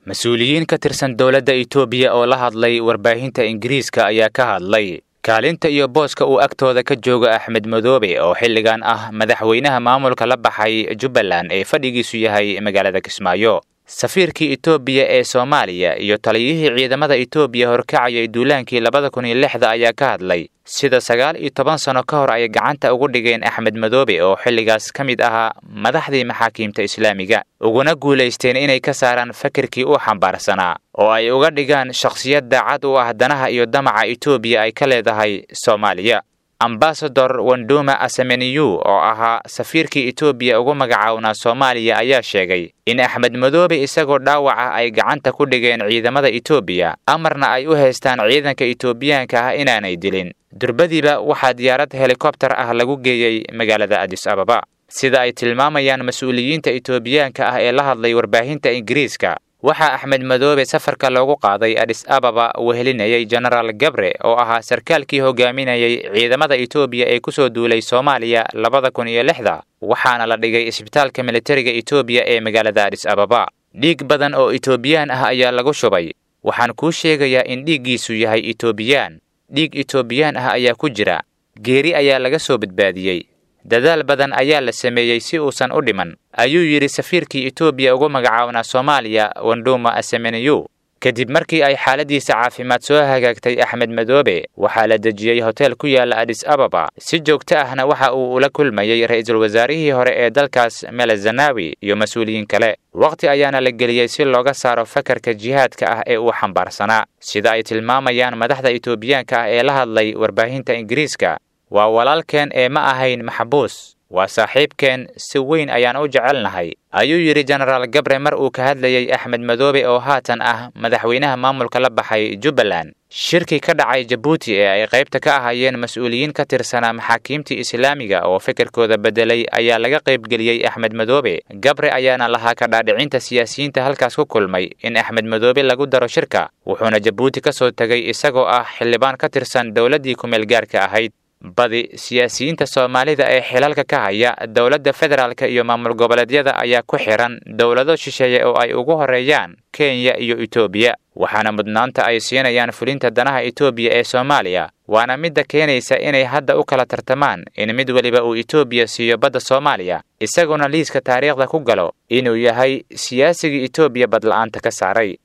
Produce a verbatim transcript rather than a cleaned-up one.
mas-uuliyiin ka tirsan dowladda Itoobiya oo la hadlay warbaahinta Ingiriiska ayaa ka hadlay kaalinta iyo booska uu agtooda ka joogo Axmed Madoobe oo xilligan ah madaxweynaha maamulka la baxay Jubbaland ee fadhigiisu yahay magaalada Kismaayo. safiirkii Itoobiya ee Soomaaliya iyo taliyihii ciidamada Itoobiya horkacayay duulaankii labada kun iyo lixda ayaa ka hadlay sida sagaal iyo toban sano ka hor ay gacanta ugu dhigeen Axmed Madoobe oo xilligaas ka mid ahaa madaxdii maxaakiimta Islaamiga uguna guuleysteen inay ka saaraan fakirkii uu xambaarsanaa oo ay uga dhigaan shakhsiyad daacad u ah danaha iyo damaca Itoobiya ay ka leedahay Soomaaliya. Ambassador Wanduma Asemeniyu oo ahaa safiirkii Itoobiya ugu magacaawna Soomaaliya ayaa sheegay in Axmed Madoobe isagoo dhaawaca ay gacanta ku dhigeen ciidamada Itoobiya amarna ay u haystaan ciidanka Itoobiyaanka ah inaanay dilin. durbadiiba waxaa diyaarad helikobtar ah lagu geeyay magaalada Addis Ababa. sida ay tilmaamayaan mas'uuliyiinta Itoobiyaanka ah ee la hadlay warbaahinta Ingiriiska, waxaa Axmed Madoobe safarka loogu qaaday Addis Ababa wehelinayay General Gabre oo ahaa sarkaalkii hogaaminayay ciidamada Itoobiya ee ku soo duulay Soomaaliya labada kun iyo lixda, waxaana la dhigay isbitaalka militariga Itoobiya ee magaalada Addis Ababa. dhiig badan oo Itoobiyaan ah ayaa lagu shubay. waxaan kuu sheegayaa in dhiiggiisu yahay Itoobiyaan. dhiig Itoobiyaan ah ayaa ku jira. geeri ayaa laga soo badbaadiyay. dadaal badan ayaa la sameeyay si uusan u dhiman, ayuu yiri safiirkii Itoobiya ugu magacaawna Soomaaliya Wanduma Asemeniyu. kadib markii ay xaaladiisa caafimaad soo hagaagtay Axmed Madoobe, waxaa la dejiyay hotel ku yaala Addis Ababa. si joogto ahna waxa uu ula kulmayay ra'iisul wasaarihii hore ee dalkaas Meles Zenawi iyo mas'uuliyiin kale. waqti ayaana la geliyay si looga saaro fakarka jihaadka ah ee uu xambaarsanaa. sida ay tilmaamayaan madaxda Itoobiyaanka ah ee la hadlay warbaahinta Ingiriiska, waa walaalkeen ee ma ahayn maxbuus, waa saaxiibkeen, si weyn ayaan u jecelnahay, ayuu yiri General Gabre mar uu ka hadlayay Axmed Madoobe oo haatan ah madaxweynaha maamulka la baxay Jubbaland. shirki ka dhacay Djibouti ee ay qaybta ka ahaayeen mas'uuliyiin ka tirsanaa maxaakiimta Islaamiga oo fikirkooda bedelay ayaa laga qaybgeliyay Axmed Madoobe. Gabre ayaana lahaa ka dhaadhicinta siyaasiyiinta halkaas ku kulmay in Axmed Madoobe lagu daro shirka, wuxuuna Djibouti ka soo tagay isagoo ah xildhibaan ka tirsan dowladdii ku meel gaarka ahayd. badi siyaasiyiinta Soomaalida ee xilalka ka haya dowladda federaalka iyo maamul goboleedyada ayaa ku xiran dowlado shisheeye oo ay ugu horeeyaan Kenya iyo Itoobiya, waxaana mudnaanta ay siinayaan fulinta danaha Itoobiya ee Soomaaliya, waana midda keenaysa inay hadda u kala tartamaan in mid waliba uu Itoobiya siiyo badda Soomaaliya, isaguna liiska taariikhda ku galo inuu yahay siyaasigii Itoobiya badla'aanta ka saaray.